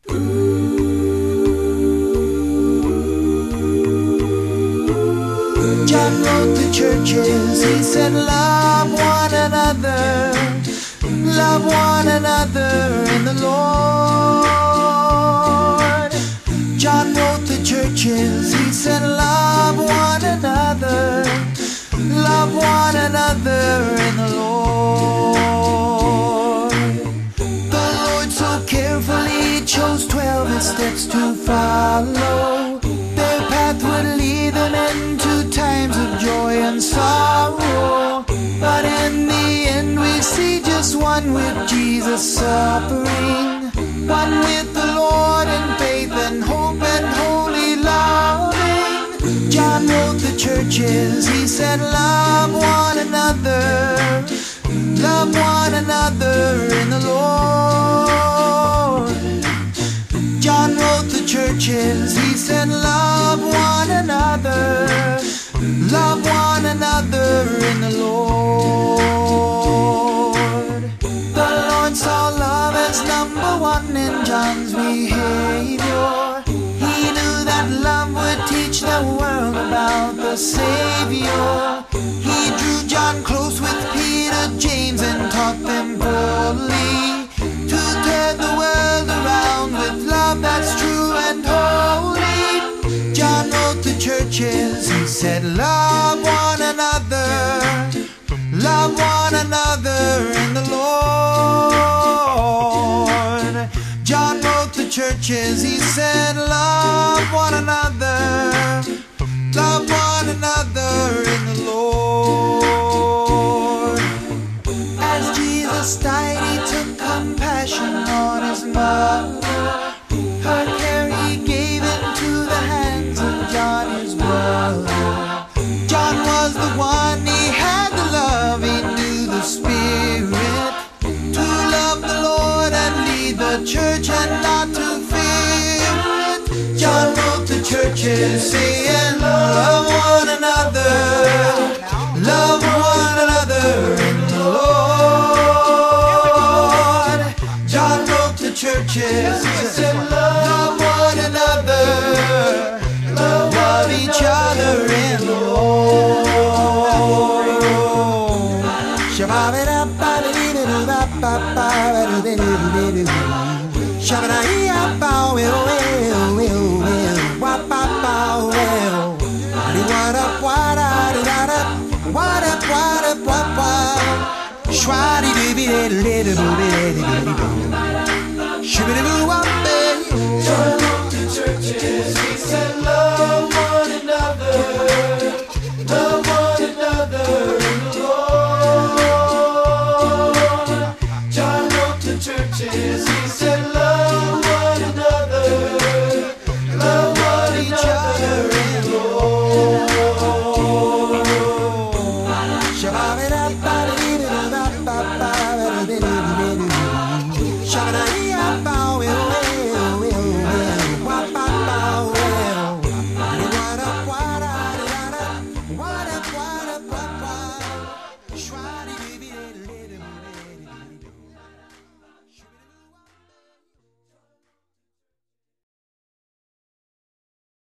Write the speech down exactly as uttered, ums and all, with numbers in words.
John wrote to churches, he said, love one another, love one another in the Lord. John wrote to churches, he said, love one another, love one another in the Lord. The Lord so carefully chose twelve his steps to follow. Their path would lead them into times of joy and sorrow. But in the end we see just one with Jesus suffering, one with the Lord in faith and hope and holy loving. John wrote the churches, he said, love one another, love one another in the Lord. John wrote the churches, he said, love one another, love one another in the Lord. The Lord saw love as number one in John's behavior. He knew that love would teach the world about the Savior. He drew John close with Peter, James, and taught them boldly to turn the world around with love that's true and holy. John wrote to churches, he said, love one another, love one another in the Lord. John wrote to churches, he said, love one another, love one another in the Lord. As Jesus died, he took compassion on his mother. Her care he gave into the hands of John, his brother. John was the one, he had the love, he knew the Spirit, to love the Lord and lead the church and not to fear it. John wrote the churches saying, love one another, love one another in the Lord. John wrote the churches, he said, love one another, love each other in the Lord. John wrote to churches, he said, love one another, love one another in the Lord. John wrote to churches, he said, love one another, love one each other in the Lord.